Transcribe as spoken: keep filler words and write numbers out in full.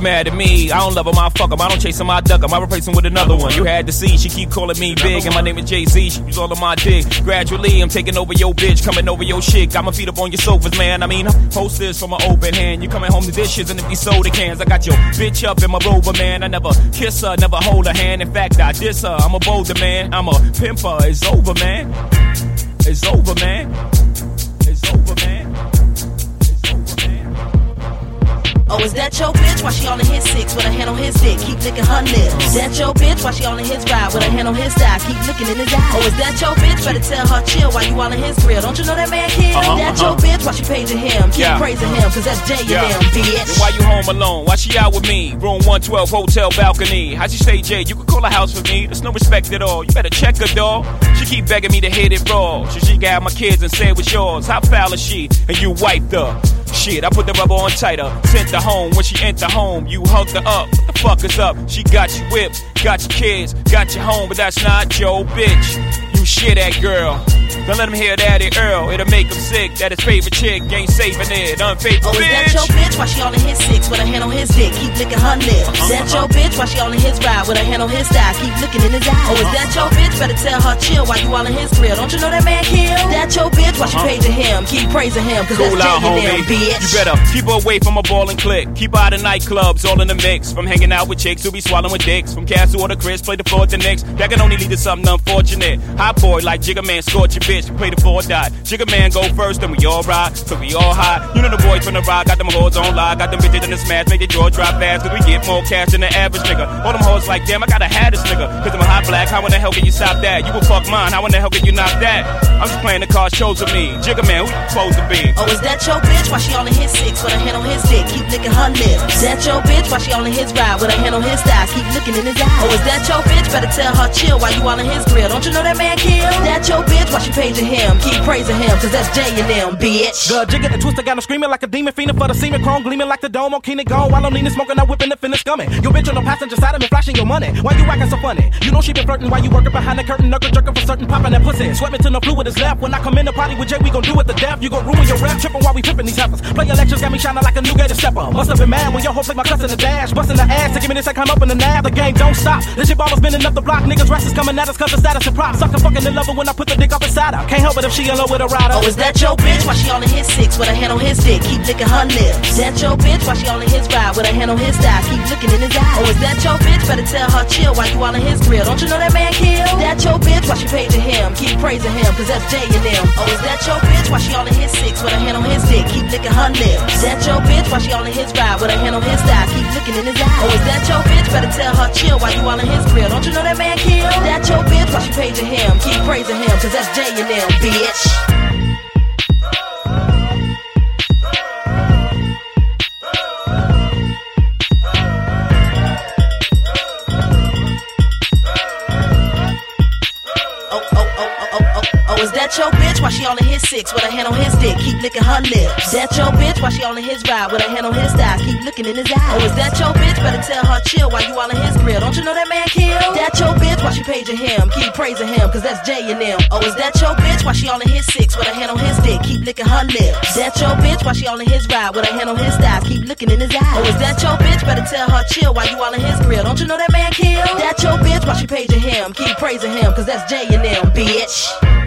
mad at me? I don't love him, I fuck him. I don't chase him, I duck him. I replace him with another one. You had to see, she keep calling me big, and my name is Jay-Z. She was all on my dick. Gradually, I'm taking over your bitch, coming over your shit. Got my feet up on your sofas, man. I mean, post this from an open hand. You coming home to dishes and empty soda cans. I got your bitch up in my rover, man. I never kiss her, never hold her hand. In fact, I diss her. I'm a bolder man. I'm a pimper. It's over, man. It's over, man. It's over, man. Oh, is that your bitch? Why she all in his six with a hand on his dick? Keep licking her lips. That your bitch? Why she all in his ride with a hand on his thigh? Keep looking in his eye. Oh, is that your bitch? Better tell her chill while you all in his grill. Don't you know that man killed? Uh-huh, that uh-huh. your bitch? Why she paging him? Keep yeah. praising him, cause that's Jay yeah. and them, bitch. Then why you home alone? Why she out with me? Room one twelve, hotel balcony. How'd you stay, Jay? You could call a house for me. There's no respect at all. You better check her, dawg. She keep begging me to hit it raw. So she got my kids and say it was yours. How foul is she? And you wiped her. Shit, I put the rubber on tighter. Sent her home. When she entered home, you hugged her up. What the fuck is up? She got you whipped, got your kids, got you home, but that's not your bitch. You shit that girl. Don't let him hear Daddy Earl. It'll make him sick that his favorite chick ain't saving it. Unfaithful bitch. Oh, is bitch. that your bitch? Why she all in his six with a hand on his dick? Keep licking her lips. Uh-huh. That your bitch? Why she all in his ride with a hand on his thigh? Keep looking in his eye. Oh, is that your bitch? Better tell her chill while you all in his grill. Don't you know that man killed? That your bitch? Why she uh-huh. paging him? Keep praising him, cause cool that's Jay and them, bitch. You better keep her away from a ball and click. Keep her out of nightclubs, all in the mix. From hanging out with chicks who be swallowing dicks. From Castle or the Chris, play the floor at the Knicks. That can only lead to something unfortunate. Hot boy like Jigga Man, scored your bitch. Play the floor. Jigga Man go first, then we all ride, cause we all high. You know the boys from the rock, got them hoes on live, got them bitches in the smash, make their jaw drop fast, cause we get more cash than the average nigga. All them hoes like, damn, I gotta have this nigga, cause I'm a hot black, how in the hell can you stop that? You will fuck mine, how in the hell can you knock that? I'm just playing the cards chosen me. Jigga Man, who you supposed to be? Oh, is that your bitch? Why she all in his six with a hand on his dick? Keep licking her lips. That your bitch? Why she all in his ride with a hand on his thigh? Keep looking in his eye. Oh, is that your bitch? Better tell her chill while you all in his grill. Don't you know that man killed? That your bitch? Why she paging him? Keep praising him, cause that's Jay and them, bitch. The Jigga and Twister got him screaming like a demon, fiending for the semen, chrome gleaming like the dome on Keenan Gone. While I'm leaning, smoking, I'm whipping the finish coming. Your bitch on the passenger side of me, flashing your money. Why you acting so funny? You know she been flirting while you working behind the curtain, knuckle jerking for certain, popping that pussy. Sweat me till no fluid is left. When I come in the party with Jay, we gon' do it to death. You gon' ruin your rap, tripping while we pippin' these heifers. Play your lectures, got me shining like a new gator stepper. Must have been mad when your hoe played my cuss in the dash, busting the ass to give me this, I come up in the nab. The game don't stop. This shit ball spinning up the block. Niggas restless coming at us cause the status and props. Suckin' fucking in love her when I put the dick up inside her. Can't help it if she in love with a rider. Oh, is that your bitch? Why she all in his six with a hand on his dick? Keep licking her lips. That your bitch? Why she all in his ride with a hand on his thigh? Keep looking in his eye. Oh, is that your bitch? Better tell her chill while you all in his grill. Don't you know that man killed? That your bitch? Why she paging him? Keep praising him, cause that's Jay and them. Oh, is that your bitch? Why she all in his six with a hand on his dick? Keep licking her lips. That your bitch? Why she all in his ride with a hand on his thigh? Keep looking in his eye. Oh, is that your bitch? Better tell her chill while you all in his grill. Don't you know that man killed? That your bitch? Why she paging him? Keep praising him, cause that's Jay and them, bitch. Is that your bitch? Why she all in his six with a hand on his dick? Keep licking her lips. That your bitch? Why she all in his ride with a hand on his thigh? Keep looking in his eye. Oh, is that your bitch? Better tell her chill while you all in his grill. Don't you know that man killed? That your bitch? Why she paging him? Keep praising him, cause that's Jay and them. Oh, is that your bitch? Why she all in his six with a hand on his dick? Keep licking her lips. That your bitch? Why she all in his ride with a hand on his thigh? Keep looking in his eye. Oh, is that your bitch? Better tell her chill while you all in his grill. Don't you know that man killed? That your bitch? Why she paging him? Keep praising him, cause that's Jay and them, bitch.